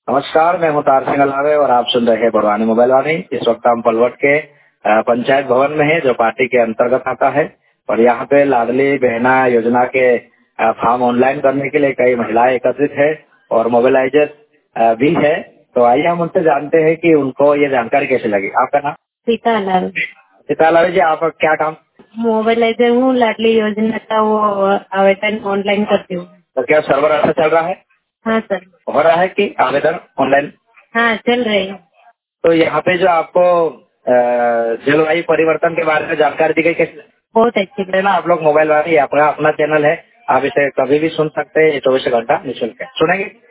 नमस्कार, मैं हूँ तार सिंह अलावे और आप सुन रहे हैं बड़वानी मोबाइल वाणी। इस वक्त हम पलवट के पंचायत भवन में हैं, जो पार्टी के अंतर्गत आता है। और यहाँ पे लाडली बहना योजना के फॉर्म ऑनलाइन करने के लिए कई महिलाएं एकत्रित है और मोबिलाइजर भी है। तो आइए हम उनसे जानते हैं कि उनको ये जानकारी कैसे लगी। आपका नाम? सीता अलावे। सीता अलावे जी, आप क्या काम? मोबाइलाइजर हूँ, लाडली योजना का वो आवेदन ऑनलाइन करती हूँ। तो क्या सर्वर अच्छा चल रहा है? हाँ सर। हो रहा है कि आवेदन ऑनलाइन? हाँ चल रही है। तो यहाँ पे जो आपको जलवायु परिवर्तन के बारे में जानकारी दी गई, कैसे? बहुत अच्छी है ना, आप लोग मोबाइल वाले अपना चैनल है, आप इसे कभी भी सुन सकते हैं, 24 घंटा निःशुल्क है। सुनेंगे?